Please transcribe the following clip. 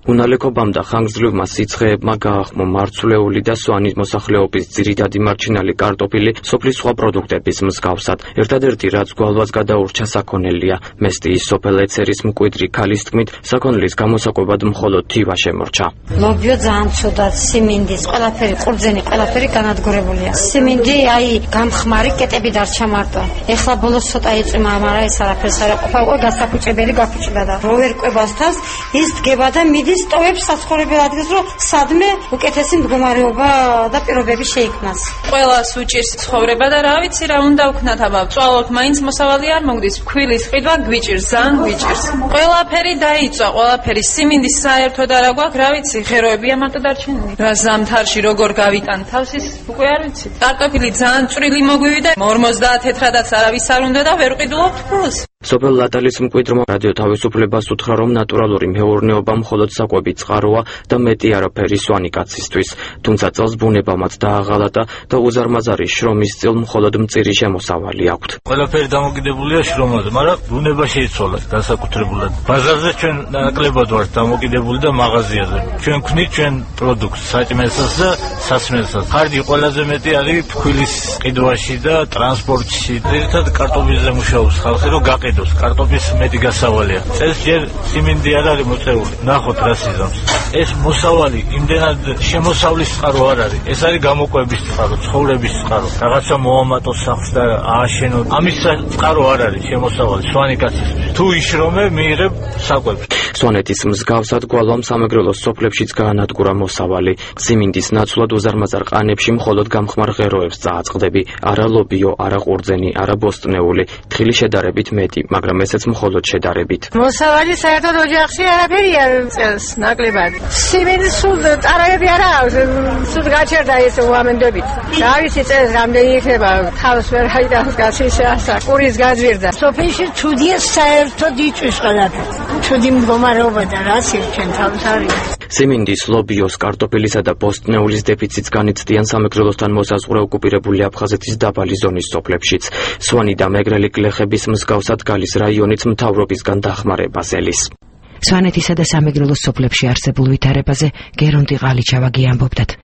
უნალექობამ და ხანგრძლივმა სიცხეებმა გაახმო მარცვლეული და სვანის მოსახლეობის ძირითადი მარჩინალი კარტოფილი სოფლის სხვა პროდუქტების მსგავსად. ერთადერთი რაც გვალვას გადაურჩა საქონელია. მესტიის სოფელ ეცერის მკვიდრი ქალის თქმით, საქონლის გამოსაკვებად მხოლოდ თივა შემორჩა. ლობიო ძალიან ცუდად, სიმინდის, ყველაფერი, ყურძენი, ყველაფერი განადგურებულია. სიმინდი, გამხმარი კეტები დარჩა მარტო. ეხლა ბოლოს ცოტა იწვიმა, მაგრამ ეს არაფერს არ ყოფა, უკვე გასაფუჭებელი გაფუჭდა და რო ვერ ყვებას თავს, ის დგება და მიდის ტოვებს საცხოვრებელ ადგილს, რომ სადმე უკეთესი მდგომარეობა და პირობები შეიქმნას. ყველას უჭირს ცხოვრება და რა ვიცი რა უნდა ვქნათ, აბა წვალოთ, მაინც მოსავალი არ მოგდის. ქვილის ყიდვა გვიჭირს, ძალიან გვიჭირს. ყველაფერი დაიწვა, ყველაფერი სიმინდის საერთოდ არ აქვს, რა ვიცი, ღეროებია მარტო დარჩენილი. რა ზამთარში როგორ გავიტან თავს ის უკვე არ ვიცი. კარტოფილი ძალიან წვრილი მოგვივიდა, 50 თეთრადაც არავის არ უნდა და ვერ ვყიდულობთ ფულს. სოფელ ლატალის მკვიდრმა რადიო თავისუფლებას უთხრა, რომ ნატურალური მეურნეობა მხოლოდ საკვები წყაროა და მეტი არაფერი სვანი კაცისთვის. თუმცა წელს ბუნებამაც დააღალატა და უზარმაზარი შრომის წილ მხოლოდ მწირი შემოსავალი აქვთ. ყველაფერი დამოკიდებულია შრომაზე, მაგრამ ბუნება შეიცვალა განსაკუთრებულად. ბაზარზე ჩვენ ნაკლებად ვართ დამოკიდებული და მაღაზიაზე. ჩვენ ვქნით ჩვენ პროდუქტს, საჭმელსაც და სასმელსაც. ხარჯი ყველაზე მეტი არის ფქვილის ყიდვაში და ტრანსპორტში. ერთად კარტოფილზე მუშაობს ხალხი, რომ გაყიდოს. კარტოფილის მეტი გასავალია. წელს ჯერ სიმინდი არ არის მოწეული. ნახოთ რა სიზამს. ეს მოსავალი იმდენად შემოსავლის წყარო არ არის. ეს არის გამოკვების წყარო, ცხოვრების წყარო. რაღაცა მოამატოს სახლს და ააშენოთ. ამის წყარო არ არის შემოსავალი სვანი კაცისთვის. თუ იშრომე მიიღებ საკვებს. სვანეთის მსგავსად გვალვამ სამეგრელოს სოფლებშიც გაანადგურა მოსავალი. სიმინდის ნაცვლად უზარმაზარ ყანებში მხოლოდ გამხმარ ღეროებს წააწყდები. არა ლობიო, არა ყურძენი, არა ბოსტნეული. თხილი შედარებით მეტი, მაგრამ ესეც მხოლოდ შედარებით. მოსავალი საერთოდ ოჯახში არაფერია წელს ნაკლებად. სიმინდის სულ ტარაგები არ აქვს, სულ გაჩერდა ეს უამენდებით. რა ვიცი წელს რამდენი იქნება, თავს ვერ აიტანს გასის ასა, ყურის გაძვირდა. სოფელში ცუდია საერთოდ იწვის ყველაფერი. ცუდი მდგომარეობა და რას ჩვენ თავს არის. სიმინდის, ლობიოს, კარტოფილისა და ბოსტნეულის დეფიციტს განიცდიან სამეგრელოსთან მოსაზღვრე ოკუპირებული აფხაზეთის დაბალი ზონის სოფლებშიც. სვანი და მეგრელი გლეხების მსგავსად გალის რაიონიც მთავრობისგან დახმარებას ელის. სვანეთისა და სამეგრელოს სოფლებში არსებულ ვითარებაზე გერონტი ყალიჩავაგი ამბობდათ.